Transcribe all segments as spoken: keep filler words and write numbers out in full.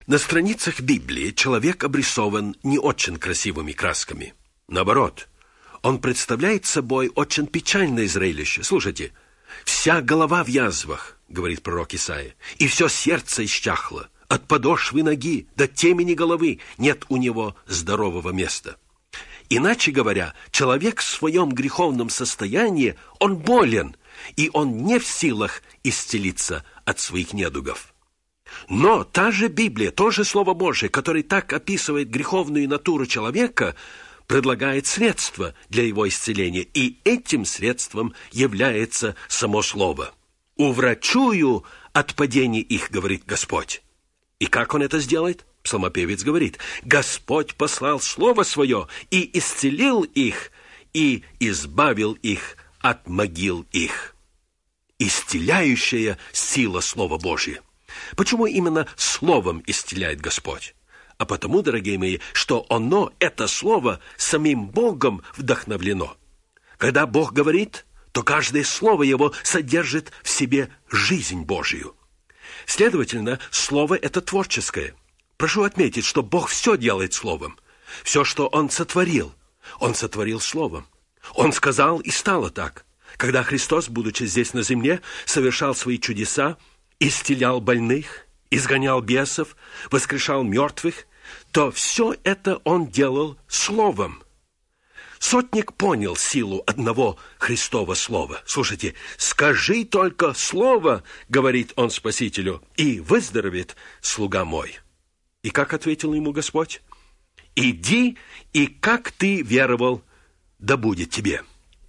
На страницах Библии человек обрисован не очень красивыми красками. Наоборот, он представляет собой очень печальное зрелище. Слушайте, «Вся голова в язвах», — говорит пророк Исаия, «и все сердце исчахло, от подошвы ноги до темени головы нет у него здорового места». Иначе говоря, человек в своем греховном состоянии, он болен, и он не в силах исцелиться от своих недугов. Но та же Библия, то же Слово Божие, которое так описывает греховную натуру человека, предлагает средства для его исцеления, и этим средством является само Слово. «Уврачую от падений их, — говорит Господь». И как Он это сделает? Псалмопевец говорит: «Господь послал Слово Свое и исцелил их, и избавил их от могил их». Исцеляющая сила Слова Божия. Почему именно Словом исцеляет Господь? А потому, дорогие мои, что оно, это Слово, самим Богом вдохновлено. Когда Бог говорит, то каждое слово Его содержит в себе жизнь Божию. Следовательно, Слово это творческое. Прошу отметить, что Бог все делает Словом. Все, что Он сотворил, Он сотворил Словом. Он сказал, и стало так. Когда Христос, будучи здесь на земле, совершал свои чудеса, исцелял больных, изгонял бесов, воскрешал мертвых, то все это Он делал Словом. Сотник понял силу одного Христова слова. Слушайте, «Скажи только слово, — говорит он Спасителю, — и выздоровеет слуга мой». И как ответил ему Господь? «Иди, и как ты веровал, да будет тебе».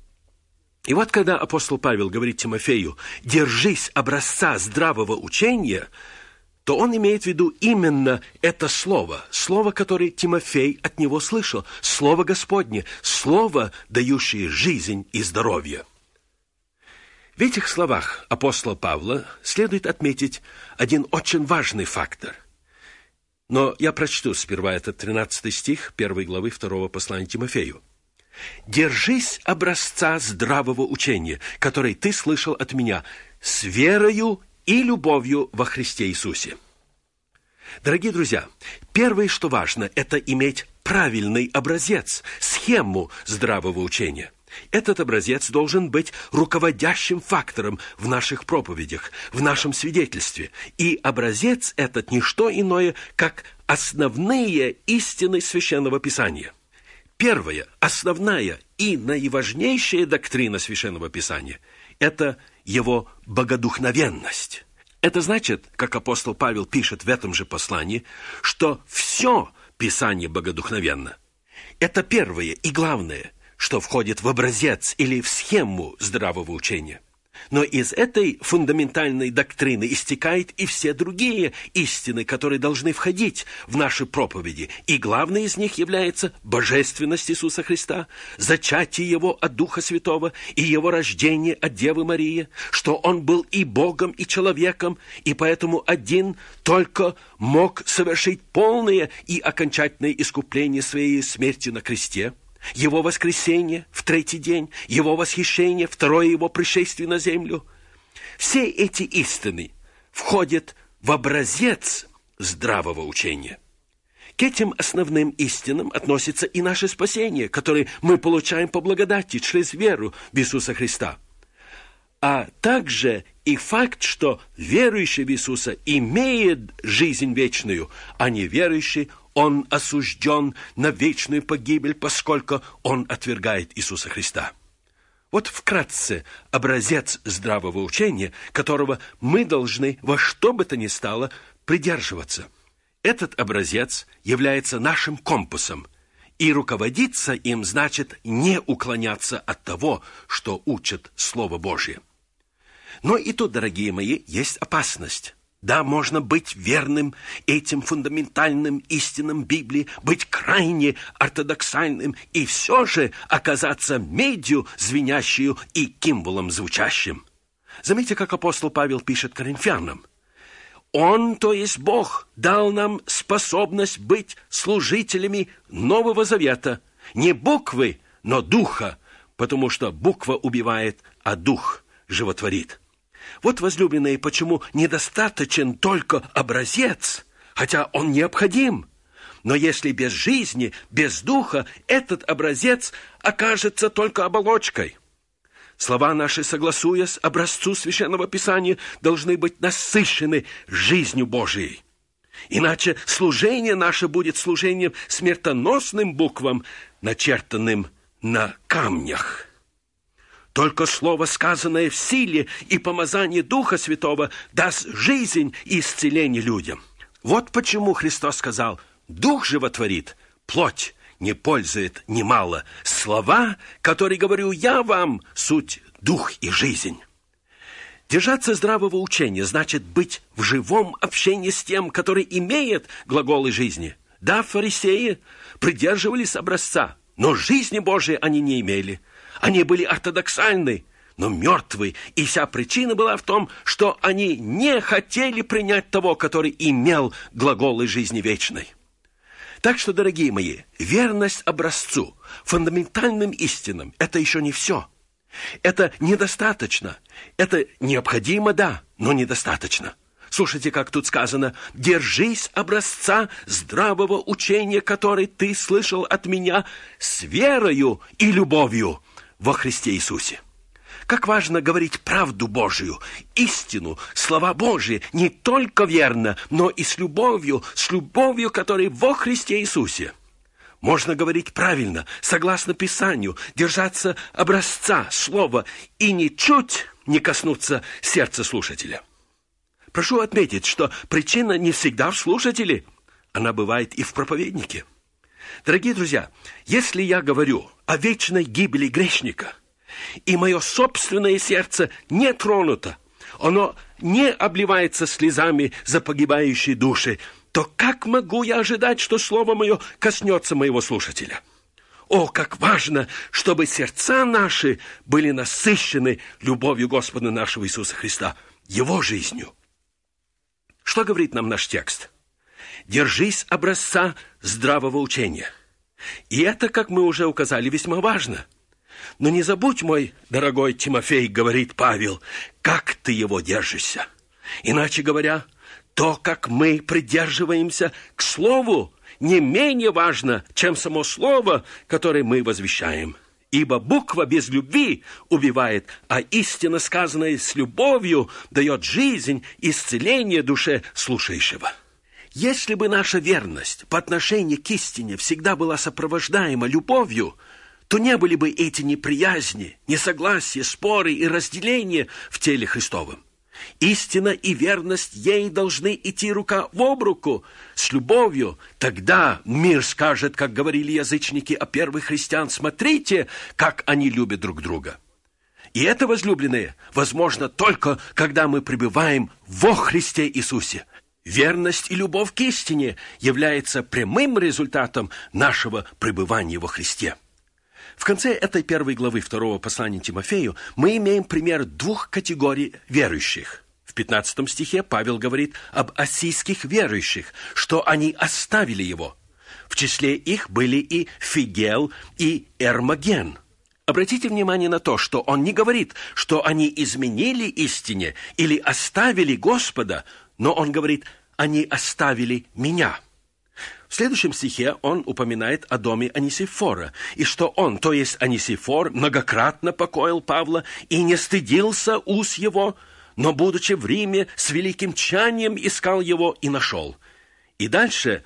И вот когда апостол Павел говорит Тимофею: «Держись образца здравого учения», то он имеет в виду именно это слово, слово, которое Тимофей от него слышал, слово Господне, слово, дающее жизнь и здоровье. В этих словах апостола Павла следует отметить один очень важный фактор. Но я прочту сперва этот тринадцатый стих первой главы второго послания Тимофею. «Держись образца здравого учения, который ты слышал от меня, с верою и любовью во Христе Иисусе». Дорогие друзья, первое, что важно, это иметь правильный образец, схему здравого учения. Этот образец должен быть руководящим фактором в наших проповедях, в нашем свидетельстве. И образец этот не что иное, как основные истины Священного Писания. Первая, основная и наиважнейшая доктрина Священного Писания – это его богодухновенность. Это значит, как апостол Павел пишет в этом же послании, что все Писание богодухновенно. Это первое и главное, что входит в образец или в схему здравого учения. Но из этой фундаментальной доктрины истекают и все другие истины, которые должны входить в наши проповеди. И главной из них является божественность Иисуса Христа, зачатие Его от Духа Святого и Его рождение от Девы Марии, что Он был и Богом, и человеком, и поэтому один только мог совершить полное и окончательное искупление своей смерти на кресте. Его воскресение в третий день, Его восхищение, второе Его пришествие на землю. Все эти истины входят в образец здравого учения. К этим основным истинам относится и наше спасение, которое мы получаем по благодати через веру в Иисуса Христа. А также и факт, что верующий в Иисуса имеет жизнь вечную, а неверующий он осужден на вечную погибель, поскольку он отвергает Иисуса Христа. Вот вкратце образец здравого учения, которого мы должны во что бы то ни стало придерживаться. Этот образец является нашим компасом, и руководиться им значит не уклоняться от того, что учит Слово Божие. Но и тут, дорогие мои, есть опасность. Да, можно быть верным этим фундаментальным истинам Библии, быть крайне ортодоксальным и все же оказаться медью звенящую и кимволом звучащим. Заметьте, как апостол Павел пишет Коринфянам. «Он, то есть Бог, дал нам способность быть служителями Нового Завета, не буквы, но духа, потому что буква убивает, а дух животворит». Вот, возлюбленные, почему недостаточен только образец, хотя он необходим. Но если без жизни, без духа, этот образец окажется только оболочкой. Слова наши, согласуясь образцу Священного Писания, должны быть насыщены жизнью Божией. Иначе служение наше будет служением смертоносным буквам, начертанным на камнях. Только слово, сказанное в силе и помазание Духа Святого, даст жизнь и исцеление людям. Вот почему Христос сказал: «Дух животворит, плоть не пользует немало. Слова, которые говорю я вам, суть дух и жизнь». Держаться здравого учения значит быть в живом общении с тем, который имеет глаголы жизни. Да, фарисеи придерживались образца, но жизни Божией они не имели. Они были ортодоксальны, но мертвы, и вся причина была в том, что они не хотели принять того, который имел глаголы жизни вечной. Так что, дорогие мои, верность образцу, фундаментальным истинам – это еще не все. Это недостаточно. Это необходимо, да, но недостаточно. Слушайте, как тут сказано: «Держись образца здравого учения, который ты слышал от меня, с верою и любовью во Христе Иисусе». Как важно говорить правду Божию, истину, слова Божьи, не только верно, но и с любовью, с любовью, которая во Христе Иисусе. Можно говорить правильно, согласно Писанию, держаться образца, слова, и ничуть не коснуться сердца слушателя. Прошу отметить, что причина не всегда в слушателе, она бывает и в проповеднике. Дорогие друзья, если я говорю о вечной гибели грешника, и мое собственное сердце не тронуто, оно не обливается слезами за погибающие души, то как могу я ожидать, что слово мое коснется моего слушателя? О, как важно, чтобы сердца наши были насыщены любовью Господа нашего Иисуса Христа, Его жизнью. Что говорит нам наш текст? «Держись образца здравого учения». И это, как мы уже указали, весьма важно. Но не забудь, мой дорогой Тимофей, говорит Павел, как ты его держишься. Иначе говоря, то, как мы придерживаемся к слову, не менее важно, чем само слово, которое мы возвещаем. Ибо буква без любви убивает, а истина, сказанная с любовью, дает жизнь, исцеление душе слушающего. Если бы наша верность по отношению к истине всегда была сопровождаема любовью, то не были бы эти неприязни, несогласия, споры и разделения в теле Христовом. Истина и верность ей должны идти рука об руку с любовью. Тогда мир скажет, как говорили язычники о первых христиан: смотрите, как они любят друг друга. И это, возлюбленные, возможно только, когда мы пребываем во Христе Иисусе. Верность и любовь к истине является прямым результатом нашего пребывания во Христе. В конце этой первой главы второго послания Тимофею мы имеем пример двух категорий верующих. В пятнадцатом стихе Павел говорит об ассийских верующих, что они оставили его. В числе их были и Фигел, и Эрмоген. Обратите внимание на то, что он не говорит, что они изменили истине или оставили Господа, но он говорит: они оставили меня. В следующем стихе он упоминает о доме Онисифора, и что он, то есть Онисифор, многократно покоил Павла и не стыдился уз его, но, будучи в Риме, с великим тщанием искал его и нашел. И дальше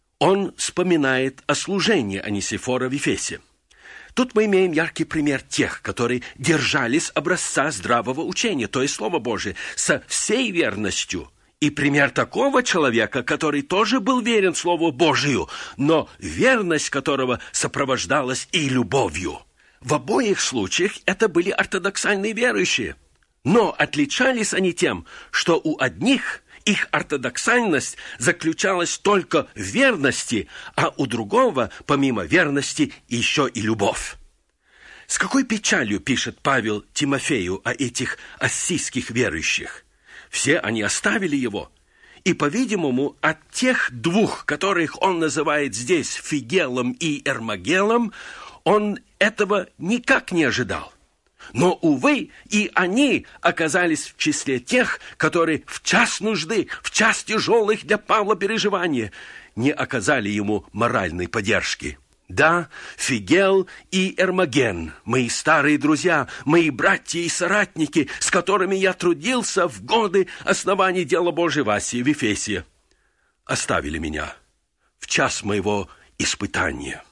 он вспоминает о служении Онисифора в Ефесе. Тут мы имеем яркий пример тех, которые держались образца здравого учения, то есть Слова Божие, со всей верностью. И пример такого человека, который тоже был верен Слову Божию, но верность которого сопровождалась и любовью. В обоих случаях это были ортодоксальные верующие. Но отличались они тем, что у одних их ортодоксальность заключалась только в верности, а у другого, помимо верности, еще и любовь. С какой печалью пишет Павел Тимофею о этих ассийских верующих? Все они оставили его. И, по-видимому, от тех двух, которых он называет здесь Фигелом и Эрмогелом, он этого никак не ожидал. Но, увы, и они оказались в числе тех, которые в час нужды, в час тяжелых для Павла переживаний не оказали ему моральной поддержки. Да, Фигел и Эрмоген, мои старые друзья, мои братья и соратники, с которыми я трудился в годы основания дела Божьего в Асии, в Ефесе, оставили меня в час моего испытания.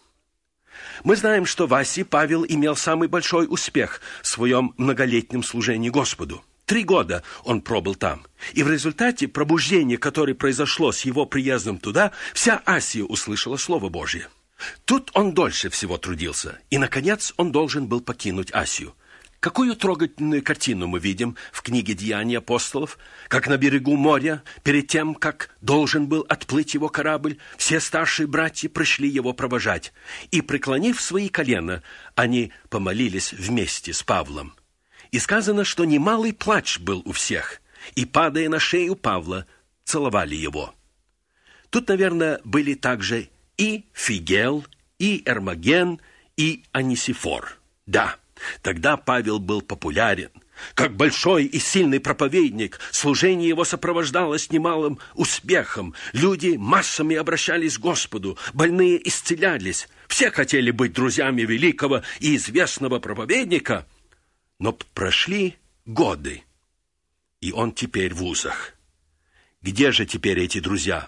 Мы знаем, что в Асии Павел имел самый большой успех в своем многолетнем служении Господу. Три года он пробыл там. И в результате пробуждения, которое произошло с его приездом туда, вся Асия услышала Слово Божье. Тут он дольше всего трудился, и, наконец, он должен был покинуть Асию. Какую трогательную картину мы видим в книге «Деяния апостолов», как на берегу моря, перед тем, как должен был отплыть его корабль, все старшие братья пришли его провожать, и, преклонив свои колена, они помолились вместе с Павлом. И сказано, что немалый плач был у всех, и, падая на шею Павла, целовали его. Тут, наверное, были также и Фигел, и Эрмоген, и Онисифор. Да, тогда Павел был популярен. Как большой и сильный проповедник, служение его сопровождалось немалым успехом. Люди массами обращались к Господу, больные исцелялись. Все хотели быть друзьями великого и известного проповедника. Но прошли годы, и он теперь в узах. Где же теперь эти друзья?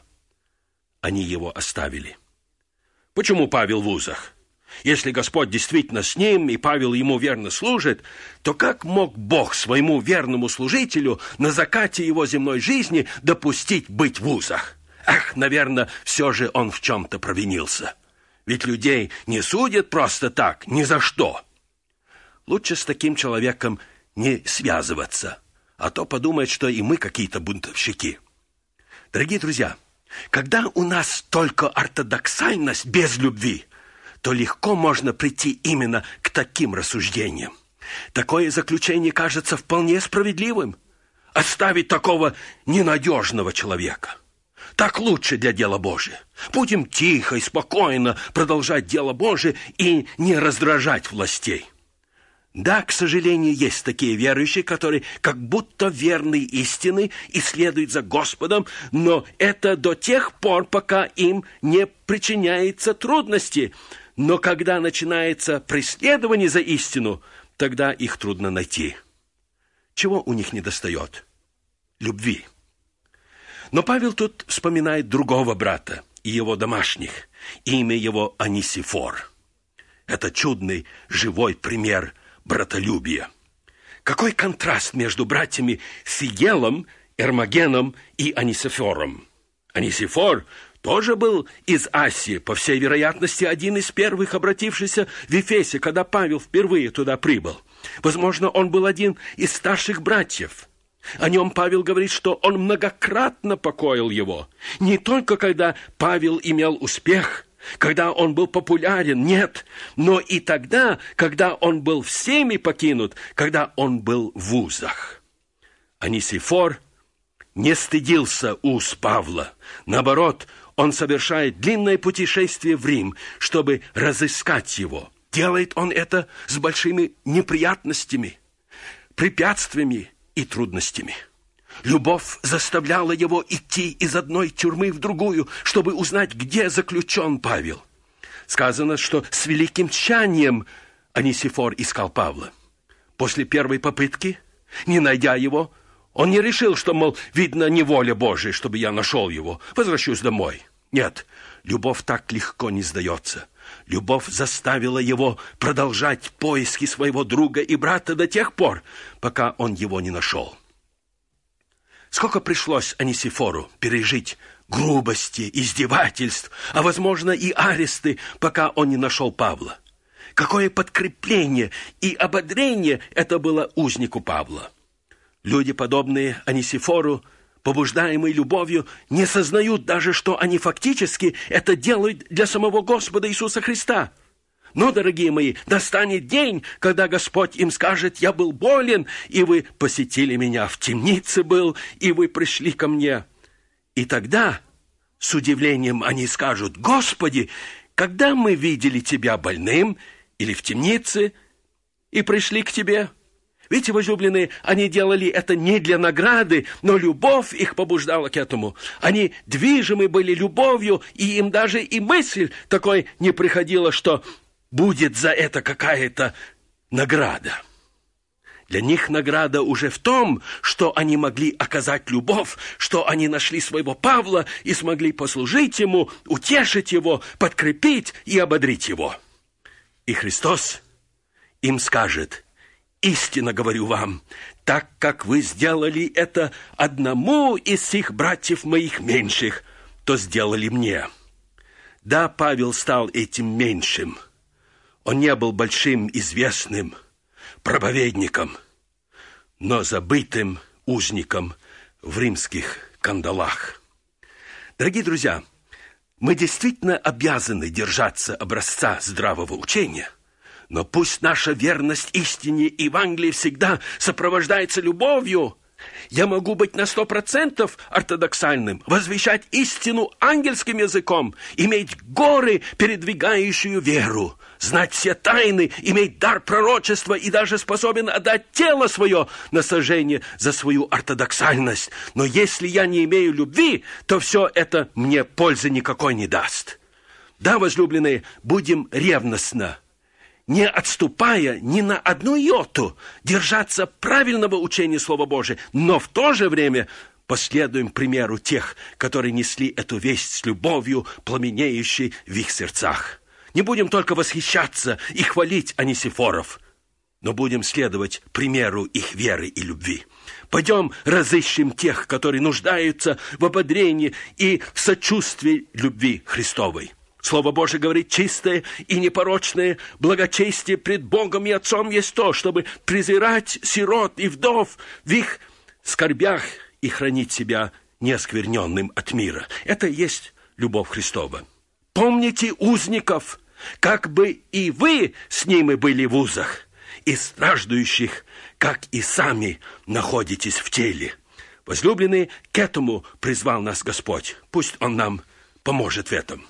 Они его оставили. Почему Павел в узах? Если Господь действительно с ним, и Павел ему верно служит, то как мог Бог своему верному служителю на закате его земной жизни допустить быть в узах? Ах, наверное, все же он в чем-то провинился. Ведь людей не судят просто так, ни за что. Лучше с таким человеком не связываться, а то подумает, что и мы какие-то бунтовщики. Дорогие друзья, когда у нас только ортодоксальность без любви, то легко можно прийти именно к таким рассуждениям. Такое заключение кажется вполне справедливым. Оставить такого ненадежного человека. Так лучше для дела Божия. Будем тихо и спокойно продолжать дело Божие и не раздражать властей. Да, к сожалению, есть такие верующие, которые как будто верны истины и следуют за Господом, но это до тех пор, пока им не причиняется трудности. Но когда начинается преследование за истину, тогда их трудно найти. Чего у них недостает? Любви. Но Павел тут вспоминает другого брата и его домашних. Имя его Онисифор. Это чудный, живой пример братолюбия. Какой контраст между братьями Фигелом, Эрмогеном и Онисифором. Онисифор тоже был из Асии, по всей вероятности, один из первых обратившихся в Ефесе, когда Павел впервые туда прибыл. Возможно, он был один из старших братьев. О нем Павел говорит, что он многократно покоил его. Не только когда Павел имел успех, когда он был популярен, нет, но и тогда, когда он был всеми покинут, когда он был в узах. Онисифор не стыдился уз Павла. Наоборот, он совершает длинное путешествие в Рим, чтобы разыскать его. Делает он это с большими неприятностями, препятствиями и трудностями. Любовь заставляла его идти из одной тюрьмы в другую, чтобы узнать, где заключен Павел. Сказано, что с великим тщанием Онисифор искал Павла. После первой попытки, не найдя его, он не решил, что, мол, видно, не воля Божия, чтобы я нашел его, возвращусь домой. Нет, любовь так легко не сдается. Любовь заставила его продолжать поиски своего друга и брата до тех пор, пока он его не нашел. Сколько пришлось Онисифору пережить грубости, издевательств, а, возможно, и аресты, пока он не нашел Павла. Какое подкрепление и ободрение это было узнику Павла. Люди, подобные Онисифору, побуждаемые любовью, не сознают даже, что они фактически это делают для самого Господа Иисуса Христа. Но, дорогие мои, настанет день, когда Господь им скажет: «Я был болен, и вы посетили меня, в темнице был, и вы пришли ко мне». И тогда с удивлением они скажут: «Господи, когда мы видели Тебя больным или в темнице, и пришли к тебе. Видите, возлюбленные, они делали это не для награды, но любовь их побуждала к этому. Они движимы были любовью, и им даже и мысль такой не приходила, что будет за это какая-то награда. Для них награда уже в том, что они могли оказать любовь, что они нашли своего Павла и смогли послужить ему, утешить его, подкрепить и ободрить его. И Христос им скажет: «Истинно говорю вам, так как вы сделали это одному из сих братьев моих меньших, то сделали мне». Да, Павел стал этим меньшим. Он не был большим, известным проповедником, но забытым узником в римских кандалах. Дорогие друзья, мы действительно обязаны держаться образца здравого учения, но пусть наша верность истине Евангелия всегда сопровождается любовью. Я могу быть на сто процентов ортодоксальным, возвещать истину ангельским языком, иметь горы, передвигающую веру, знать все тайны, иметь дар пророчества и даже способен отдать тело свое на сожжение за свою ортодоксальность. Но если я не имею любви, то все это мне пользы никакой не даст. Да, возлюбленные, будем ревностно, не отступая ни на одну йоту, держаться правильного учения Слова Божия, но в то же время последуем примеру тех, которые несли эту весть с любовью, пламенеющей в их сердцах. Не будем только восхищаться и хвалить анисифоров, но будем следовать примеру их веры и любви. Пойдем разыщем тех, которые нуждаются в ободрении и в сочувствии любви Христовой. Слово Божие говорит: чистое и непорочное благочестие пред Богом и Отцом есть то, чтобы презирать сирот и вдов в их скорбях и хранить себя неоскверненным от мира. Это и есть любовь Христова. Помните узников, как бы и вы с ними были в узах, и страждущих, как и сами находитесь в теле. Возлюбленные, к этому призвал нас Господь. Пусть Он нам поможет в этом.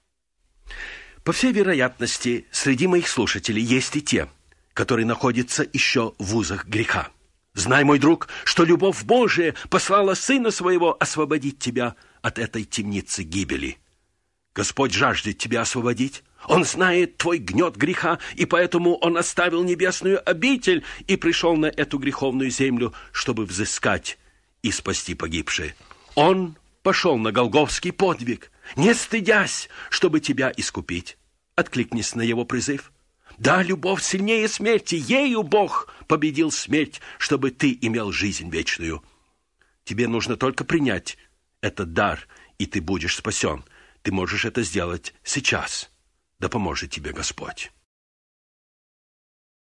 По всей вероятности, среди моих слушателей есть и те, которые находятся еще в узах греха. Знай, мой друг, что любовь Божия послала Сына Своего освободить тебя от этой темницы гибели. Господь жаждет тебя освободить. Он знает твой гнет греха, и поэтому Он оставил небесную обитель и пришел на эту греховную землю, чтобы взыскать и спасти погибшие. Он пошел на Голгофский подвиг, не стыдясь, чтобы тебя искупить. Откликнись на Его призыв. Да, любовь сильнее смерти, ею Бог победил смерть, чтобы ты имел жизнь вечную. Тебе нужно только принять этот дар, и ты будешь спасен. Ты можешь это сделать сейчас. Да поможет тебе Господь.